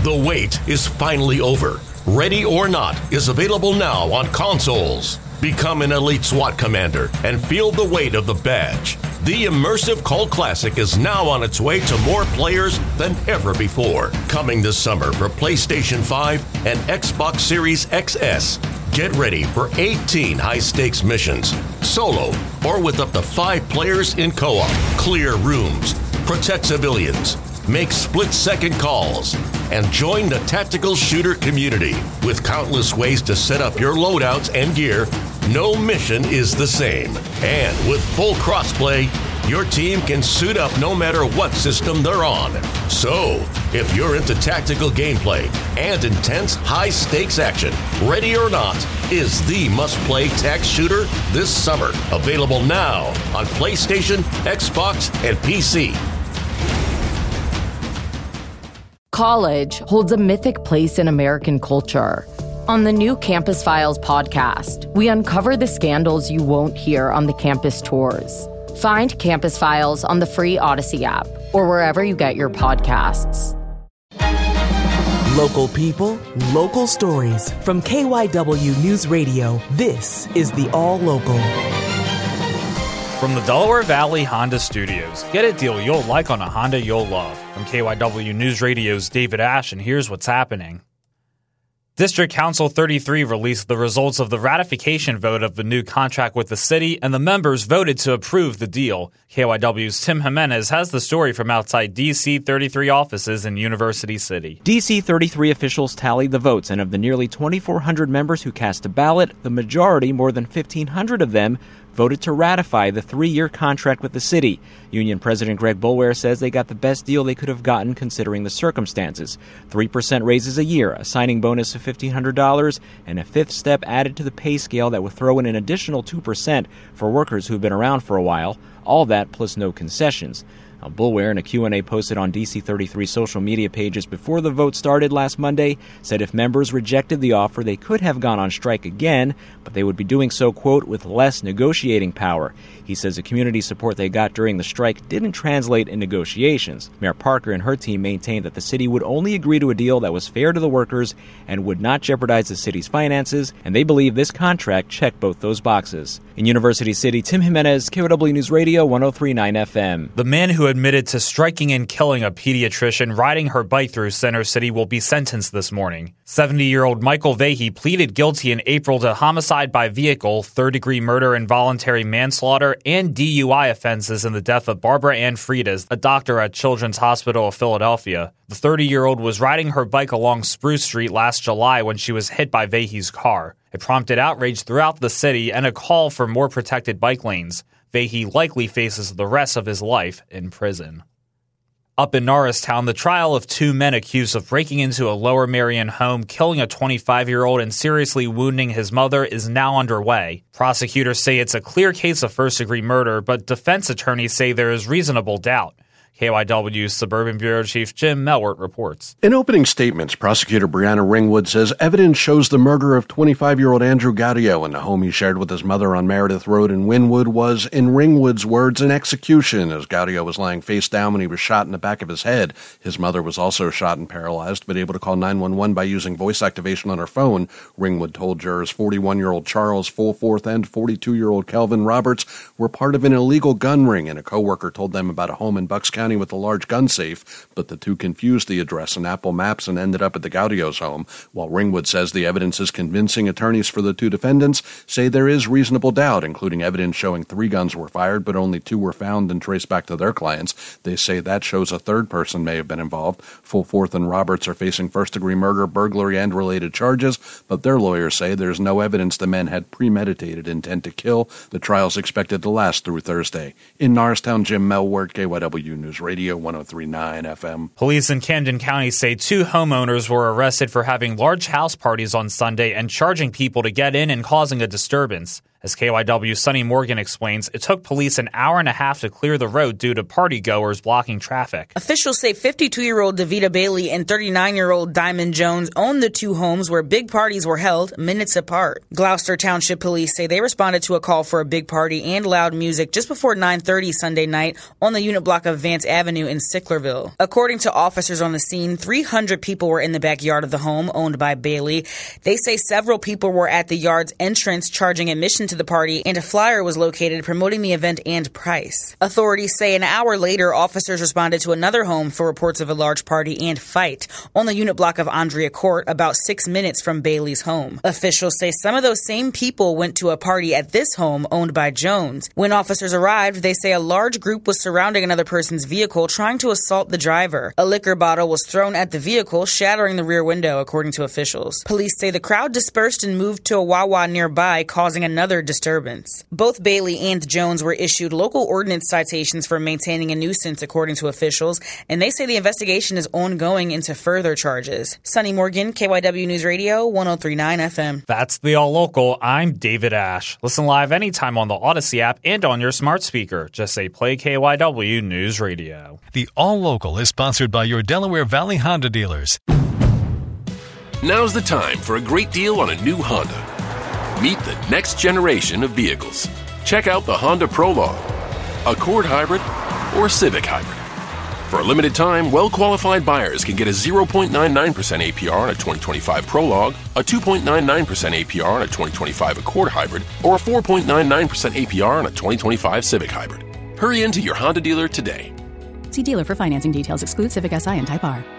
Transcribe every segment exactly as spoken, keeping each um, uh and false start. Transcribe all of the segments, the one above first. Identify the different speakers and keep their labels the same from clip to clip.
Speaker 1: The wait is finally over. Ready or Not is available now on consoles. Become an elite SWAT commander and feel the weight of the badge. The immersive cult classic is now on its way to more players than ever before. Coming this summer for PlayStation five and Xbox Series X S. Get ready for eighteen high-stakes missions, solo or with up to five players in co-op. Clear rooms, protect civilians, make split-second calls, and join the tactical shooter community. With countless ways to set up your loadouts and gear, no mission is the same. And with full crossplay, your team can suit up no matter what system they're on. So, if you're into tactical gameplay and intense high-stakes action, Ready or Not is the must-play tac shooter this summer. Available now on PlayStation, Xbox, and P C.
Speaker 2: College holds a mythic place in American culture. On the new Campus Files podcast, we uncover the scandals you won't hear on the campus tours. Find Campus Files on the free Odyssey app or wherever you get your podcasts.
Speaker 3: Local people, local stories. From K Y W News Radio, this is the All Local.
Speaker 4: From the Delaware Valley Honda Studios, get a deal you'll like on a Honda you'll love. From K Y W News Radio's David Ash, and here's what's happening. District Council thirty-three released the results of the ratification vote of the new contract with the city, and the members voted to approve the deal. K Y W's Tim Jimenez has the story from outside D C thirty-three offices in University City.
Speaker 5: D C thirty-three officials tallied the votes, and of the nearly twenty-four hundred members who cast a ballot, the majority, more than fifteen hundred of them, voted to ratify the three-year contract with the city. Union President Greg Boulware says they got the best deal they could have gotten considering the circumstances. three percent raises a year, a signing bonus of fifteen hundred dollars, and a fifth step added to the pay scale that would throw in an additional two percent for workers who've been around for a while. All that plus no concessions. Now, Boulware, in a Q and A posted on D C thirty-three social media pages before the vote started last Monday, said if members rejected the offer, they could have gone on strike again, but they would be doing so, quote, with less negotiating power. He says the community support they got during the strike didn't translate in negotiations. Mayor Parker and her team maintained that the city would only agree to a deal that was fair to the workers and would not jeopardize the city's finances, and they believe this contract checked both those boxes. In University City, Tim Jimenez, K Y W News Radio, one oh three point nine F M.
Speaker 4: The man who admitted to striking and killing a pediatrician riding her bike through Center City will be sentenced this morning. seventy-year-old Michael Vahey pleaded guilty in April to homicide by vehicle, third-degree murder, involuntary manslaughter, and D U I offenses in the death of Barbara Ann Freitas, a doctor at Children's Hospital of Philadelphia. The thirty-year-old was riding her bike along Spruce Street last July when she was hit by Vahey's car. It prompted outrage throughout the city and a call for more protected bike lanes. Vahey likely faces the rest of his life in prison. Up in Norristown, the trial of two men accused of breaking into a Lower Merion home, killing a twenty-five-year-old, and seriously wounding his mother is now underway. Prosecutors say it's a clear case of first-degree murder, but defense attorneys say there is reasonable doubt. K Y W's Suburban Bureau Chief Jim Melwert reports.
Speaker 6: In opening statements, Prosecutor Brianna Ringwood says evidence shows the murder of twenty-five-year-old Andrew Gaudio in the home he shared with his mother on Meredith Road in Wynwood was, in Ringwood's words, an execution, as Gaudio was lying face down when he was shot in the back of his head. His mother was also shot and paralyzed, but able to call nine one one by using voice activation on her phone. Ringwood told jurors forty-one-year-old Charles Fulforth and forty-two-year-old Kelvin Roberts were part of an illegal gun ring, and a coworker told them about a home in Bucks County with a large gun safe, but the two confused the address in Apple Maps and ended up at the Gaudio's home. While Ringwood says the evidence is convincing, attorneys for the two defendants say there is reasonable doubt, including evidence showing three guns were fired, but only two were found and traced back to their clients. They say that shows a third person may have been involved. Fulforth and Roberts are facing first-degree murder, burglary, and related charges, but their lawyers say there's no evidence the men had premeditated intent to kill. The trial's expected to last through Thursday. In Norristown, Jim Melwert, K Y W News Radio, one oh three point nine F M.
Speaker 4: Police in Camden County say two homeowners were arrested for having large house parties on Sunday and charging people to get in and causing a disturbance. As K Y W's Sonny Morgan explains, it took police an hour and a half to clear the road due to partygoers blocking traffic.
Speaker 7: Officials say fifty-two-year-old Davita Bailey and thirty-nine-year-old Diamond Jones owned the two homes where big parties were held minutes apart. Gloucester Township Police say they responded to a call for a big party and loud music just before nine thirty Sunday night on the unit block of Vance Avenue in Sicklerville. According to officers on the scene, three hundred people were in the backyard of the home owned by Bailey. They say several people were at the yard's entrance charging admission to the party, and a flyer was located promoting the event and price. Authorities say an hour later, officers responded to another home for reports of a large party and fight on the unit block of Andrea Court, about six minutes from Bailey's home. Officials say some of those same people went to a party at this home owned by Jones. When officers arrived, they say a large group was surrounding another person's vehicle trying to assault the driver. A liquor bottle was thrown at the vehicle, shattering the rear window, according to officials. Police say the crowd dispersed and moved to a Wawa nearby, causing another disturbance. Both Bailey and Jones were issued local ordinance citations for maintaining a nuisance, according to officials, and they say the investigation is ongoing into further charges. Sonny Morgan, K Y W News Radio, one oh three point nine F M.
Speaker 4: That's the All Local. I'm David Ash. Listen live anytime on the Odyssey app and on your smart speaker. Just say play K Y W News Radio.
Speaker 8: The All Local is sponsored by your Delaware Valley Honda dealers.
Speaker 9: Now's the time for a great deal on a new Honda. Meet the next generation of vehicles. Check out the Honda Prologue, Accord Hybrid, or Civic Hybrid. For a limited time, well-qualified buyers can get a zero point nine nine percent A P R on a twenty twenty-five Prologue, a two point nine nine percent A P R on a twenty twenty-five Accord Hybrid, or a four point nine nine percent A P R on a twenty twenty-five Civic Hybrid. Hurry into your Honda dealer today.
Speaker 10: See dealer for financing details. Exclude Civic S I and Type R.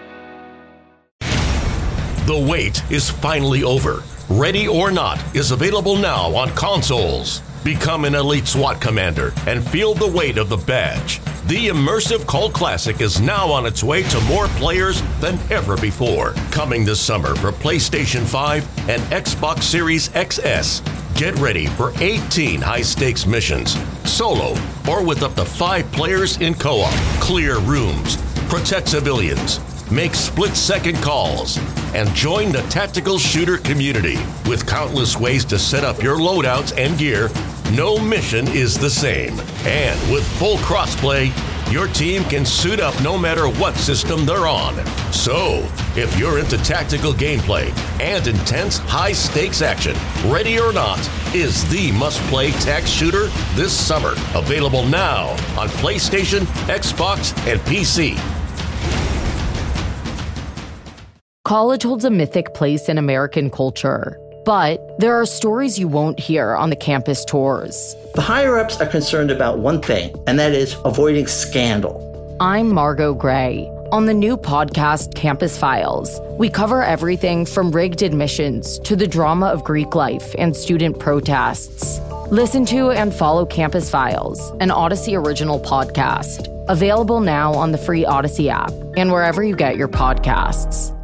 Speaker 1: The wait is finally over. Ready or Not is available now on consoles. Become an elite SWAT commander and feel the weight of the badge. The immersive Cult Classic is now on its way to more players than ever before. Coming this summer for PlayStation five and Xbox Series X S. Get ready for eighteen high-stakes missions, solo or with up to five players in co-op. Clear rooms, protect civilians, make split-second calls, and join the tactical shooter community. With countless ways to set up your loadouts and gear, no mission is the same. And with full crossplay, your team can suit up no matter what system they're on. So, if you're into tactical gameplay and intense high-stakes action, Ready or Not is the must-play tac shooter this summer. Available now on PlayStation, Xbox, and P C.
Speaker 2: College holds a mythic place in American culture, but there are stories you won't hear on the campus tours.
Speaker 11: The higher-ups are concerned about one thing, and that is avoiding scandal.
Speaker 2: I'm Margot Gray. On the new podcast, Campus Files, we cover everything from rigged admissions to the drama of Greek life and student protests. Listen to and follow Campus Files, an Odyssey original podcast. Available now on the free Odyssey app and wherever you get your podcasts.